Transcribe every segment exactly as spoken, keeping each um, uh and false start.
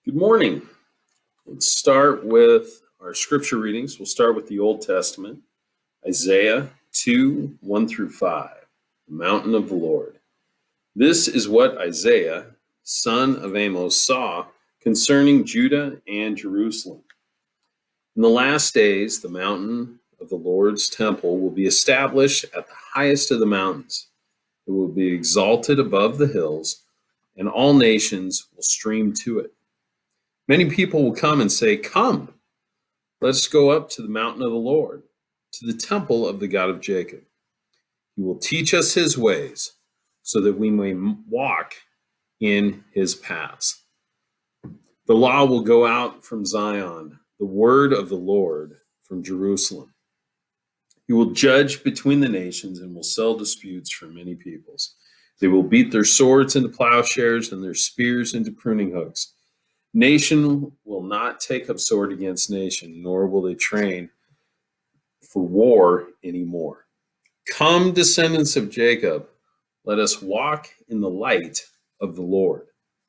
Good morning. Let's start with our scripture readings. We'll start with the Old Testament, Isaiah two, one through five, the mountain of the Lord. This is what Isaiah, son of Amos, saw concerning Judah and Jerusalem. In the last days, the mountain of the Lord's temple will be established at the highest of the mountains. It will be exalted above the hills, and all nations will stream to it. Many people will come and say, "Come, let us go up to the mountain of the Lord, to the temple of the God of Jacob. He will teach us his ways, so that we may walk in his paths." The law will go out from Zion, the word of the Lord from Jerusalem. He will judge between the nations and will settle disputes for many peoples. They will beat their swords into plowshares and their spears into pruning hooks. Nation will not take up sword against nation, nor will they train for war anymore. Come, descendants of Jacob, let us walk in the light of the Lord.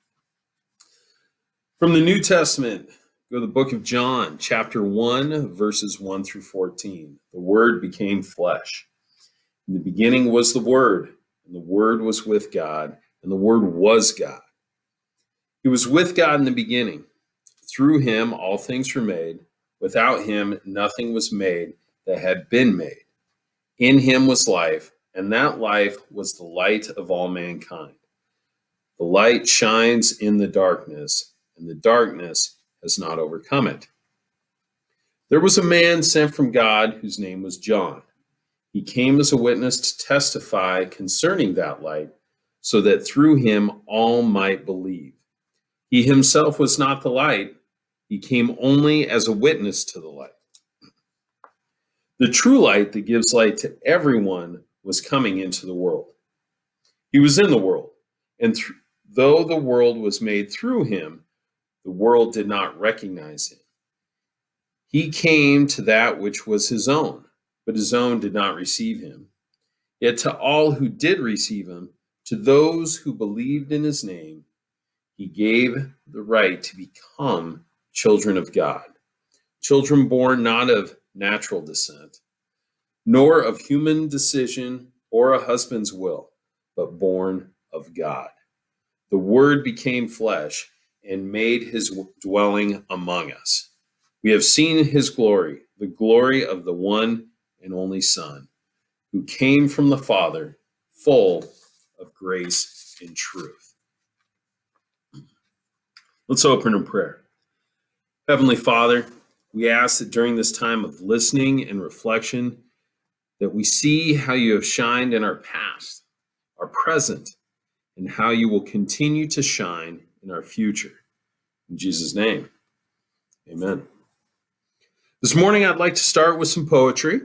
From the New Testament, go to the book of John, chapter one, verses one through fourteen. The Word became flesh. In the beginning was the Word, and the Word was with God, and the Word was God. He was with God in the beginning. Through him all things were made. Without him nothing was made that had been made. In him was life, and that life was the light of all mankind. The light shines in the darkness, and the darkness has not overcome it. There was a man sent from God whose name was John. He came as a witness to testify concerning that light, so that through him all might believe. He himself was not the light. He came only as a witness to the light. The true light that gives light to everyone was coming into the world. He was in the world, and th- though the world was made through him, the world did not recognize him. He came to that which was his own, but his own did not receive him. Yet to all who did receive him, to those who believed in his name, he gave the right to become children of God, children born not of natural descent, nor of human decision or a husband's will, but born of God. The Word became flesh and made his dwelling among us. We have seen his glory, the glory of the one and only Son, who came from the Father, full of grace and truth. Let's open in prayer. Heavenly Father, we ask that during this time of listening and reflection, that we see how you have shined in our past, our present, and how you will continue to shine in our future. In Jesus' name, amen. This morning, I'd like to start with some poetry.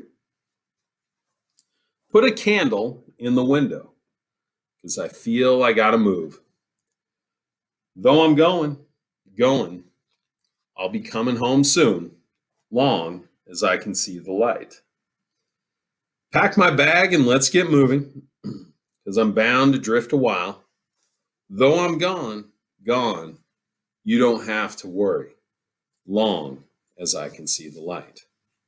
Put a candle in the window, because I feel I gotta move. Though I'm going, going, I'll be coming home soon, long as I can see the light. Pack my bag and let's get moving, because I'm bound to drift a while. Though I'm gone, gone, you don't have to worry, long as I can see the light.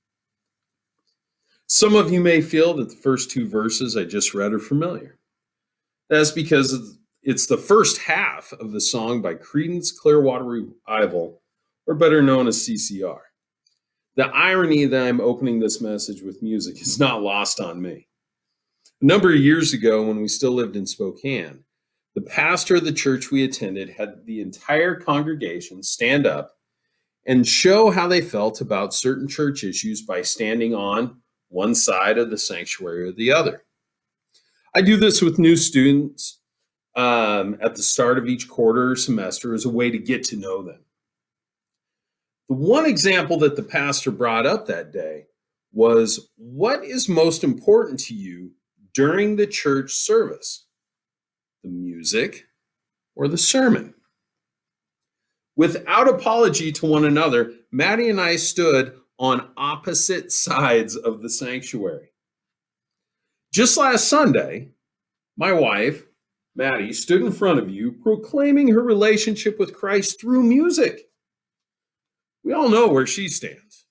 Some of you may feel that the first two verses I just read are familiar. That's because it's the first half of the song by Creedence Clearwater Revival, or better known as C C R. The irony that I'm opening this message with music is not lost on me. A number of years ago, when we still lived in Spokane, the pastor of the church we attended had the entire congregation stand up and show how they felt about certain church issues by standing on one side of the sanctuary or the other. I do this with new students um, at the start of each quarter or semester as a way to get to know them. The one example that the pastor brought up that day was, what is most important to you during the church service? The music or the sermon? Without apology to one another, Maddie and I stood on opposite sides of the sanctuary. Just last Sunday, my wife, Maddie stood in front of you proclaiming her relationship with Christ through music. We all know where she stands.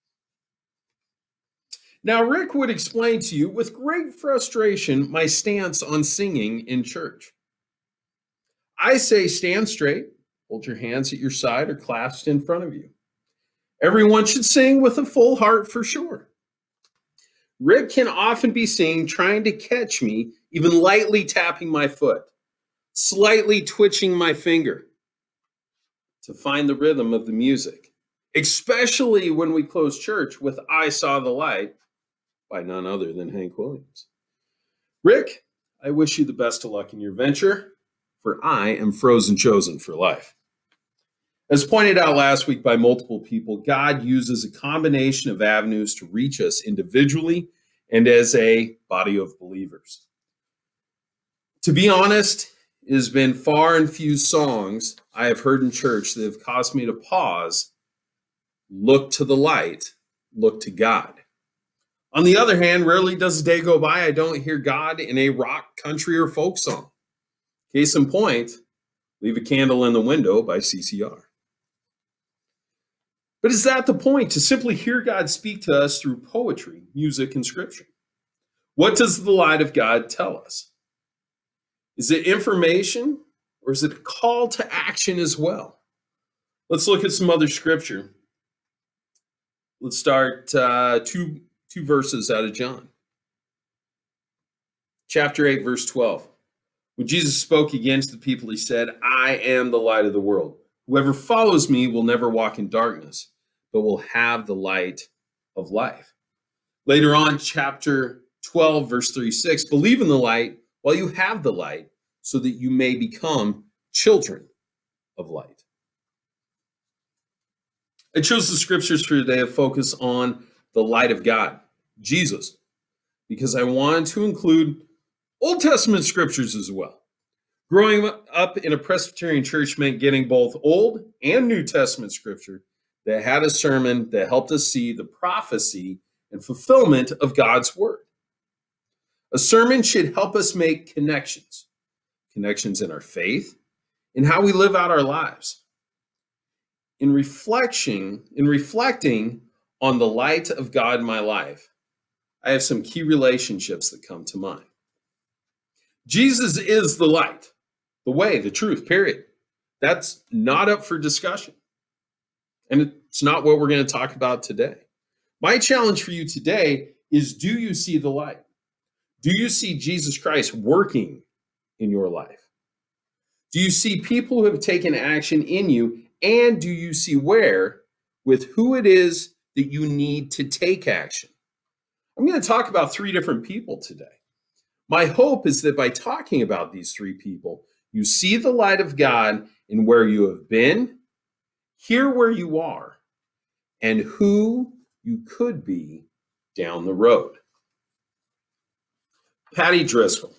Now, Rick would explain to you with great frustration my stance on singing in church. I say stand straight, hold your hands at your side or clasped in front of you. Everyone should sing with a full heart for sure. Rick can often be seen trying to catch me, even lightly tapping my foot, slightly twitching my finger to find the rhythm of the music, especially when we close church with I Saw the Light by none other than Hank Williams. Rick, I wish you the best of luck in your venture, for I am frozen chosen for life. As pointed out last week by multiple people, God uses a combination of avenues to reach us individually and as a body of believers. To be honest, it has been far and few songs I have heard in church that have caused me to pause, look to the light, look to God. On the other hand, rarely does a day go by I don't hear God in a rock, country, or folk song. Case in point, Leave a Candle in the Window by C C R. But is that the point, to simply hear God speak to us through poetry, music, and scripture? What does the light of God tell us? Is it information, or is it a call to action as well? Let's look at some other scripture. Let's start uh, two, two verses out of John. Chapter eight, verse twelve. When Jesus spoke again to the people, he said, I am the light of the world. Whoever follows me will never walk in darkness, but will have the light of life. Later on, chapter twelve, verse thirty-six, believe in the light while you have the light, so that you may become children of light. I chose the scriptures for today to focus on the light of God, Jesus, because I wanted to include Old Testament scriptures as well. Growing up in a Presbyterian church meant getting both Old and New Testament scripture that had a sermon that helped us see the prophecy and fulfillment of God's word. A sermon should help us make connections, connections in our faith, in how we live out our lives. In reflection, in reflecting on the light of God in my life, I have some key relationships that come to mind. Jesus is the light, the way, the truth, period. That's not up for discussion. And it's not what we're going to talk about today. My challenge for you today is, do you see the light? Do you see Jesus Christ working in your life? Do you see people who have taken action in you? And do you see where, with who it is that you need to take action? I'm going to talk about three different people today. My hope is that by talking about these three people, you see the light of God in where you have been, here where you are, and who you could be down the road. Patty Driscoll.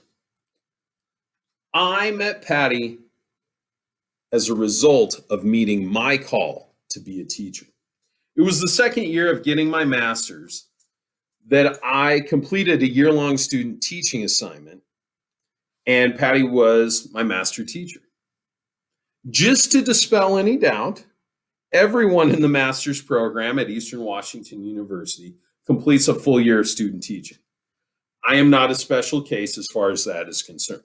I met Patty as a result of meeting my call to be a teacher. It was the second year of getting my master's that I completed a year-long student teaching assignment, and Patty was my master teacher. Just to dispel any doubt, everyone in the master's program at Eastern Washington University completes a full year of student teaching. I am not a special case as far as that is concerned.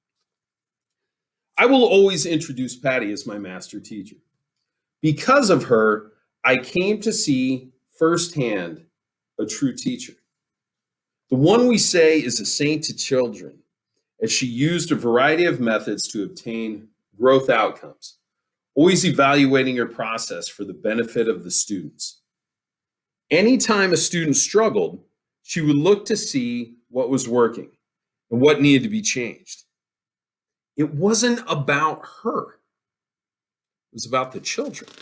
I will always introduce Patty as my master teacher. Because of her, I came to see firsthand a true teacher. The one we say is a saint to children, as she used a variety of methods to obtain growth outcomes, always evaluating her process for the benefit of the students. Anytime a student struggled, she would look to see what was working and what needed to be changed. It wasn't about her. It was about the children.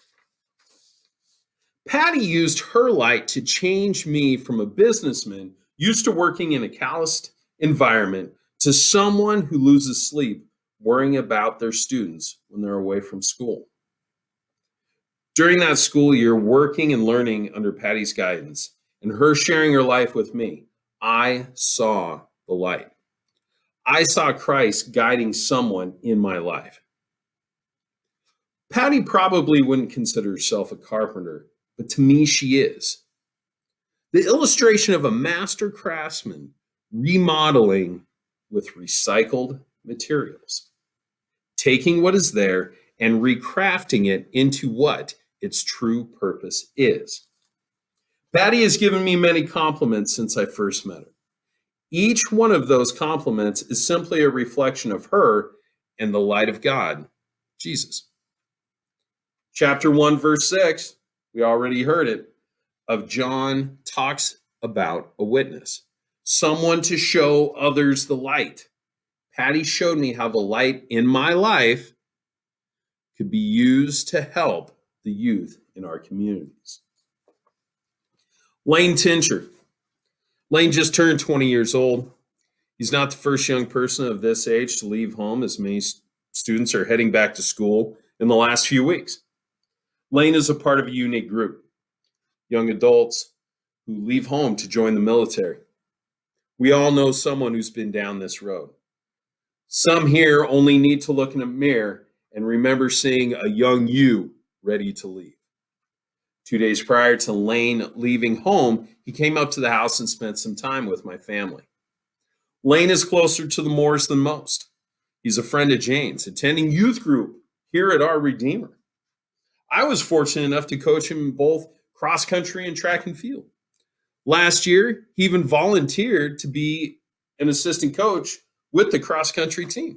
Patty used her light to change me from a businessman used to working in a calloused environment to someone who loses sleep worrying about their students when they're away from school. During that school year, working and learning under Patty's guidance and her sharing her life with me, I saw the light. I saw Christ guiding someone in my life. Patty probably wouldn't consider herself a carpenter, but to me, she is. The illustration of a master craftsman remodeling with recycled materials, taking what is there and recrafting it into what its true purpose is. Patty has given me many compliments since I first met her. Each one of those compliments is simply a reflection of her and the light of God, Jesus. Chapter one, verse six, we already heard it, of John talks about a witness, someone to show others the light. Patty showed me how the light in my life could be used to help the youth in our communities. Lane Tincher. Lane just turned twenty years old. He's not the first young person of this age to leave home, as many students are heading back to school in the last few weeks. Lane is a part of a unique group, young adults who leave home to join the military. We all know someone who's been down this road. Some here only need to look in a mirror and remember seeing a young you ready to leave. Two days prior to Lane leaving home, he came up to the house and spent some time with my family. Lane is closer to the Moors than most. He's a friend of Jane's, attending youth group here at Our Redeemer. I was fortunate enough to coach him in both cross country and track and field. Last year, he even volunteered to be an assistant coach with the cross country team.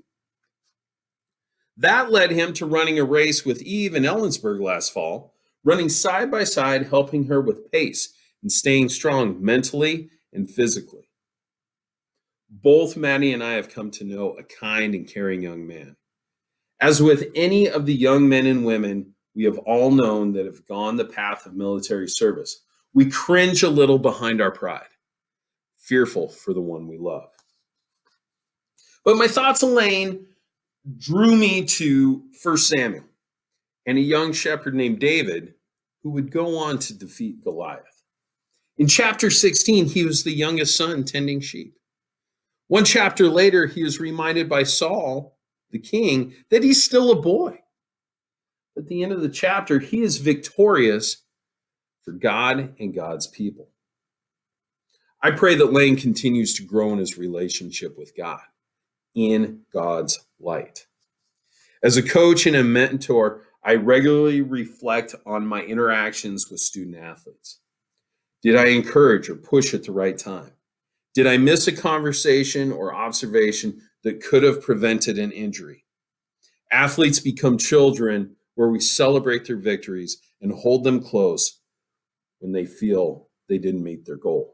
That led him to running a race with Eve in Ellensburg last fall, running side by side, helping her with pace and staying strong mentally and physically. Both Maddie and I have come to know a kind and caring young man. As with any of the young men and women we have all known that have gone the path of military service, we cringe a little behind our pride, fearful for the one we love. But my thoughts on Lane drew me to First Samuel and a young shepherd named David who would go on to defeat Goliath. In chapter sixteen, he was the youngest son tending sheep. One chapter later, he is reminded by Saul, the king, that he's still a boy. At the end of the chapter, he is victorious for God and God's people. I pray that Lane continues to grow in his relationship with God, in God's light. As a coach and a mentor, I regularly reflect on my interactions with student athletes. Did I encourage or push at the right time? Did I miss a conversation or observation that could have prevented an injury? Athletes become children where we celebrate their victories and hold them close when they feel they didn't meet their goal.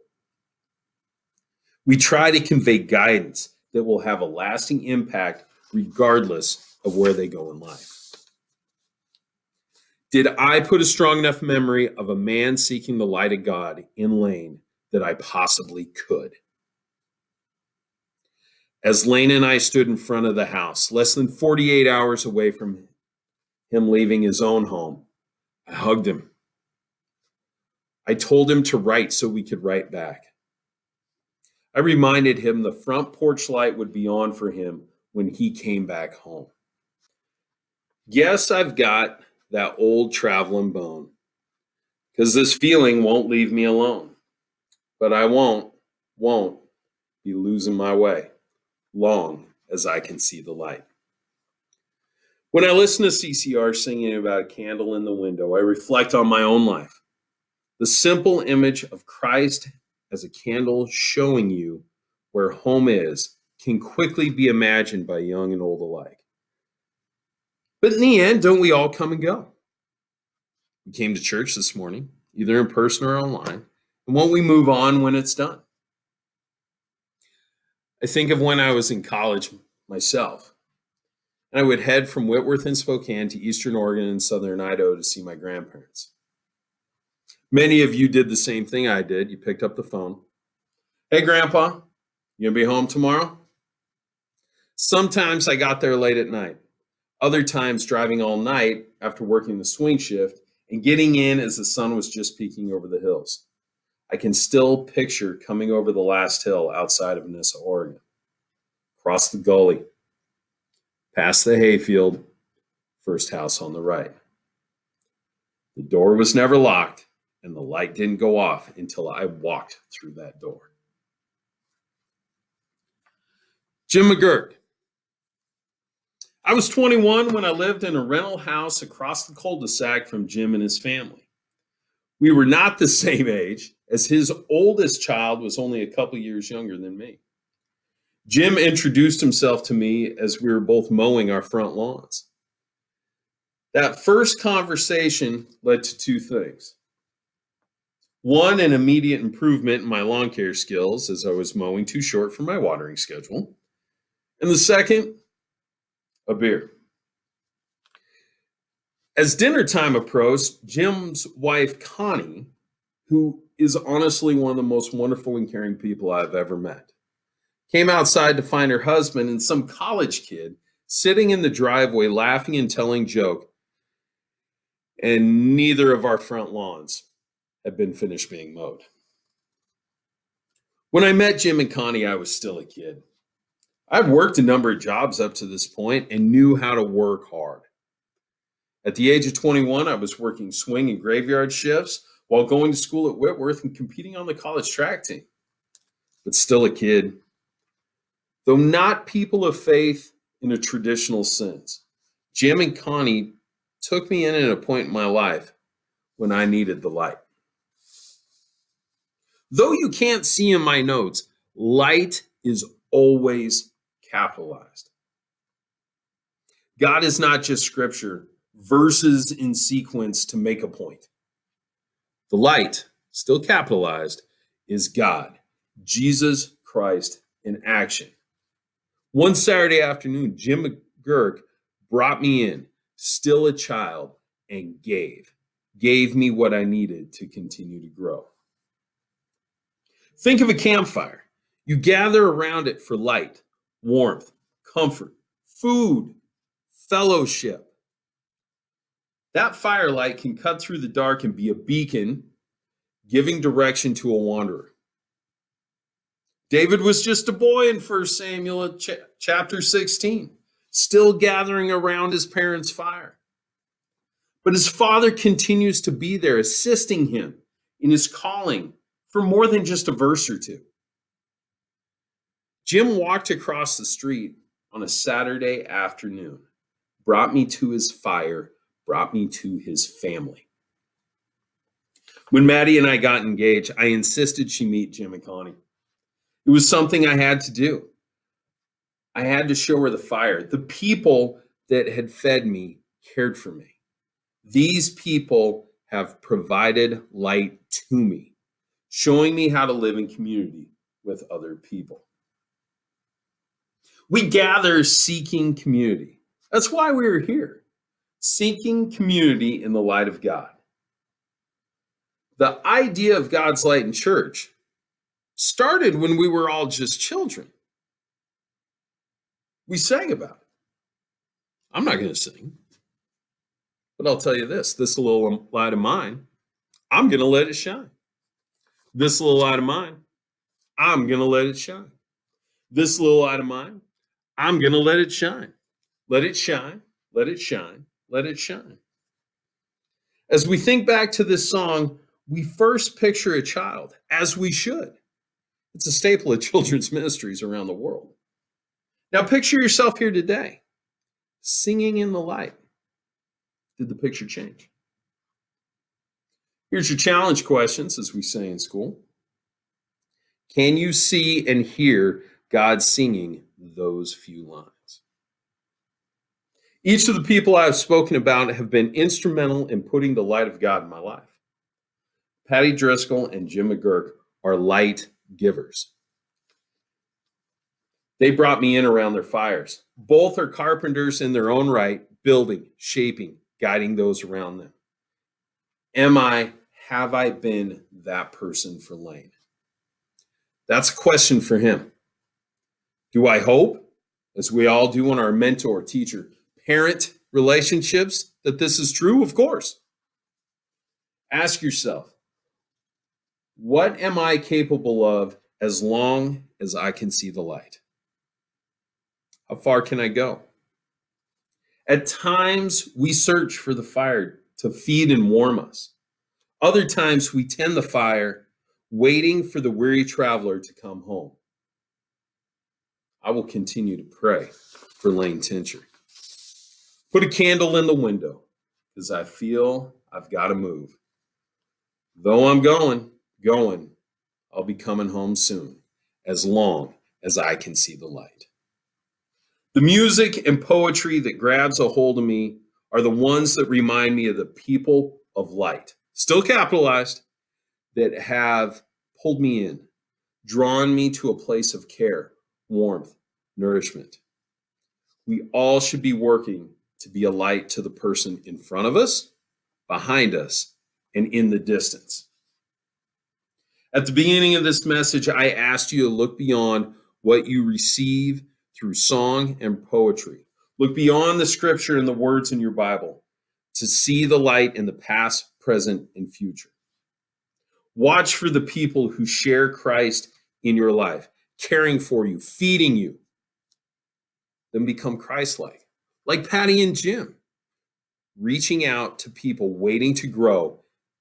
We try to convey guidance that will have a lasting impact regardless of where they go in life. Did I put a strong enough memory of a man seeking the light of God in Lane that I possibly could? As Lane and I stood in front of the house, less than forty-eight hours away from him leaving his own home, I hugged him. I told him to write so we could write back. I reminded him the front porch light would be on for him when he came back home. Yes, I've got that old traveling bone, because this feeling won't leave me alone. But I won't, won't be losing my way, long as I can see the light. When I listen to C C R singing about a candle in the window, I reflect on my own life. The simple image of Christ as a candle showing you where home is can quickly be imagined by young and old alike. But in the end, don't we all come and go? We came to church this morning, either in person or online, and won't we move on when it's done? I think of when I was in college myself, and I would head from Whitworth and Spokane to Eastern Oregon and Southern Idaho to see my grandparents. Many of you did the same thing I did. You picked up the phone. Hey, Grandpa, you gonna be home tomorrow? Sometimes I got there late at night. Other times driving all night after working the swing shift and getting in as the sun was just peeking over the hills. I can still picture coming over the last hill outside of Anissa, Oregon, Cross the gully, past the hayfield, first house on the right. The door was never locked, and the light didn't go off until I walked through that door. Jim McGurk. I was twenty-one when I lived in a rental house across the cul-de-sac from Jim and his family. We were not the same age, as his oldest child was only a couple years younger than me. Jim introduced himself to me as we were both mowing our front lawns. That first conversation led to two things. One, an immediate improvement in my lawn care skills as I was mowing too short for my watering schedule. And the second, a beer. As dinner time approached, Jim's wife, Connie, who is honestly one of the most wonderful and caring people I've ever met, came outside to find her husband and some college kid sitting in the driveway laughing and telling jokes, and neither of our front lawns had been finished being mowed. When I met Jim and Connie, I was still a kid. I'd worked a number of jobs up to this point and knew how to work hard. At the age of twenty-one, I was working swing and graveyard shifts while going to school at Whitworth and competing on the college track team. But still a kid. Though not people of faith in a traditional sense, Jim and Connie took me in at a point in my life when I needed the light. Though you can't see in my notes, light is always capitalized. God is not just scripture, verses in sequence to make a point. The light, still capitalized, is God, Jesus Christ in action. One Saturday afternoon, Jim McGurk brought me in, still a child, and gave, gave me what I needed to continue to grow. Think of a campfire. You gather around it for light, warmth, comfort, food, fellowship. That firelight can cut through the dark and be a beacon, giving direction to a wanderer. David was just a boy in First Samuel ch- chapter sixteen, still gathering around his parents' fire. But his father continues to be there, assisting him in his calling for more than just a verse or two. Jim walked across the street on a Saturday afternoon, brought me to his fire, brought me to his family. When Maddie and I got engaged, I insisted she meet Jim and Connie. It was something I had to do. I had to show her the fire. The people that had fed me cared for me. These people have provided light to me, showing me how to live in community with other people. We gather seeking community. That's why we are here, seeking community in the light of God. The idea of God's light in church started when we were all just children. We sang about it. I'm not going to sing, but I'll tell you this, this little light of mine, I'm going to let it shine. This little light of mine, I'm going to let it shine. This little light of mine, I'm going to let it shine. Let it shine, let it shine, let it shine. As we think back to this song, we first picture a child, as we should. It's a staple of children's ministries around the world. Now picture yourself here today, singing in the light. Did the picture change? Here's your challenge questions, as we say in school. Can you see and hear God singing those few lines? Each of the people I have spoken about have been instrumental in putting the light of God in my life. Patty Driscoll and Jim McGurk are light givers. They brought me in around their fires. Both are carpenters in their own right, building, shaping, guiding those around them. Am I, have I been that person for Lane? That's a question for him. Do I hope, as we all do in our mentor, teacher, parent relationships, that this is true? Of course. Ask yourself, what am I capable of as long as I can see the light? How far can I go? At times, we search for the fire to feed and warm us. Other times, we tend the fire, waiting for the weary traveler to come home. I will continue to pray for Lane Tincher. Put a candle in the window, because I feel I've got to move. Though I'm going, going, I'll be coming home soon, as long as I can see the light. The music and poetry that grabs a hold of me are the ones that remind me of the people of light, still capitalized, that have pulled me in, drawn me to a place of care, warmth, nourishment. We all should be working to be a light to the person in front of us, behind us, and in the distance. At the beginning of this message, I asked you to look beyond what you receive through song and poetry. Look beyond the scripture and the words in your Bible to see the light in the past, present, and future. Watch for the people who share Christ in your life, caring for you, feeding you. Then become Christ-like, like Patty and Jim, reaching out to people waiting to grow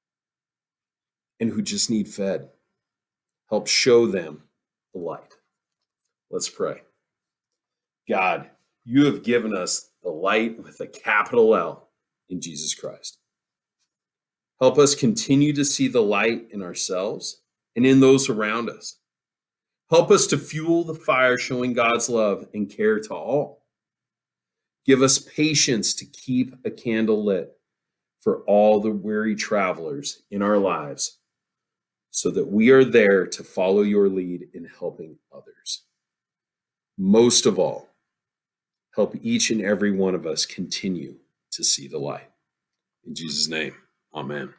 and who just need fed. Help show them the light. Let's pray. God, you have given us the light with a capital L in Jesus Christ. Help us continue to see the light in ourselves and in those around us. Help us to fuel the fire showing God's love and care to all. Give us patience to keep a candle lit for all the weary travelers in our lives, so that we are there to follow your lead in helping others. Most of all, help each and every one of us continue to see the light. In Jesus' name, amen.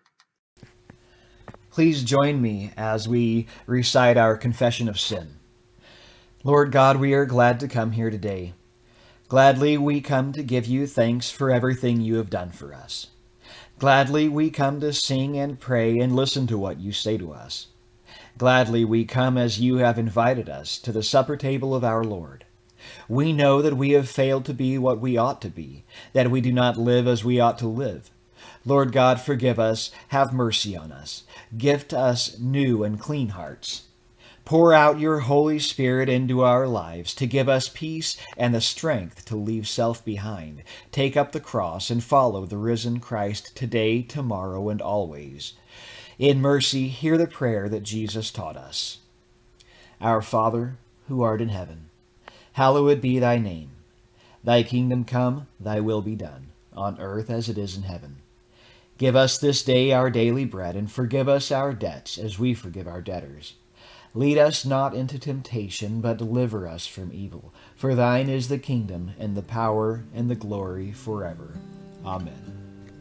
Please join me as we recite our confession of sin. Lord God, we are glad to come here today. Gladly we come to give you thanks for everything you have done for us. Gladly we come to sing and pray and listen to what you say to us. Gladly we come as you have invited us to the supper table of our Lord. We know that we have failed to be what we ought to be, that we do not live as we ought to live. Lord God, forgive us, have mercy on us. Gift us new and clean hearts. Pour out your Holy Spirit into our lives to give us peace and the strength to leave self behind, take up the cross, and follow the risen Christ today, tomorrow, and always. In mercy, hear the prayer that Jesus taught us. Our Father, who art in heaven, hallowed be thy name. Thy kingdom come, thy will be done, on earth as it is in heaven. Give us this day our daily bread, and forgive us our debts as we forgive our debtors. Lead us not into temptation, but deliver us from evil. For thine is the kingdom, and the power, and the glory forever. Amen.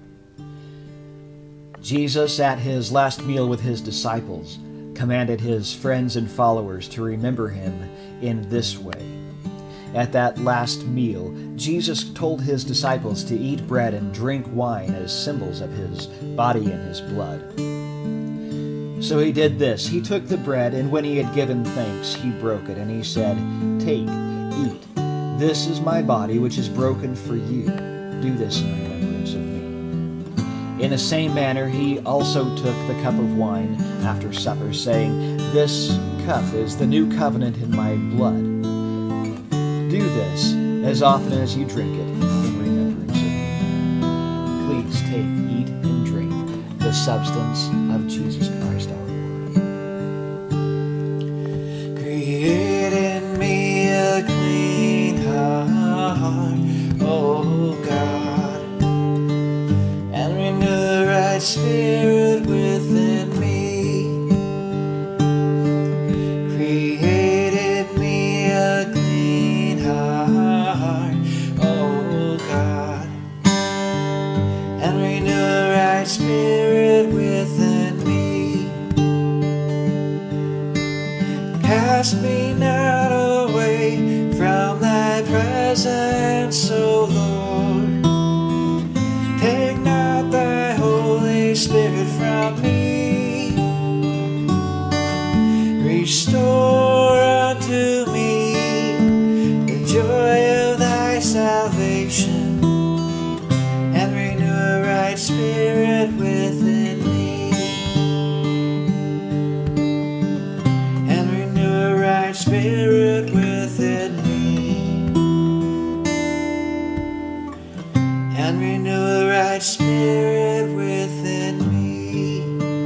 Jesus, at his last meal with his disciples, commanded his friends and followers to remember him in this way. At that last meal, Jesus told his disciples to eat bread and drink wine as symbols of his body and his blood. So he did this. He took the bread, and when he had given thanks, he broke it, and he said, "Take, eat. This is my body, which is broken for you. Do this in remembrance of me." In the same manner, he also took the cup of wine after supper, saying, "This cup is the new covenant in my blood. Do this as often as you drink it in remembrance of me." Please take, eat, and drink the substance of Jesus Christ our Lord. Create in me a clean heart, O God, and renew the right spirit within me. Create in me a clean heart, O God, and renew the right spirit within me. Cast me not away from thy presence, O Lord. Take not thy Holy Spirit from me. Restore unto me the joy of Spirit within me, and renew a right spirit within me, and renew a right spirit within me.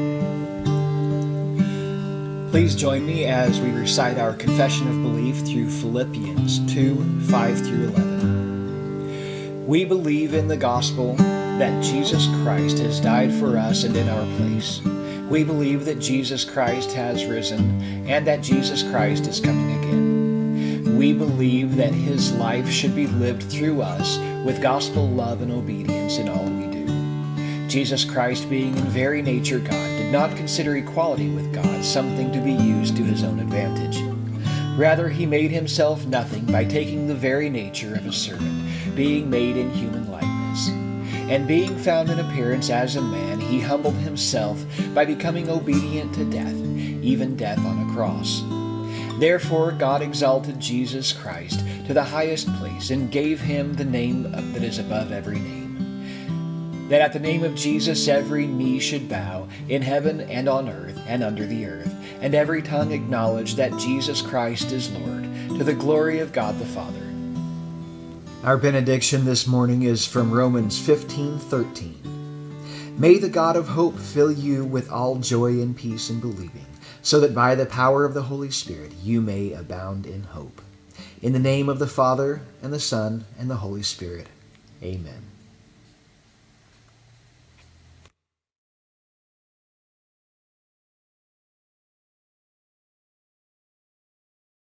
Please join me as we recite our confession of belief through Philippians two, five through eleven. We believe in the gospel that Jesus Christ has died for us and in our place. We believe that Jesus Christ has risen and that Jesus Christ is coming again. We believe that his life should be lived through us with gospel love and obedience in all we do. Jesus Christ, being in very nature God, did not consider equality with God something to be used to his own advantage. Rather, he made himself nothing by taking the very nature of a servant, being made in human likeness. And being found in appearance as a man, he humbled himself by becoming obedient to death, even death on a cross. Therefore God exalted Jesus Christ to the highest place and gave him the name that is above every name, that at the name of Jesus every knee should bow, in heaven and on earth and under the earth, and every tongue acknowledge that Jesus Christ is Lord, to the glory of God the Father. Our benediction this morning is from Romans fifteen thirteen. May the God of hope fill you with all joy and peace in believing, so that by the power of the Holy Spirit you may abound in hope. In the name of the Father, and the Son, and the Holy Spirit. Amen.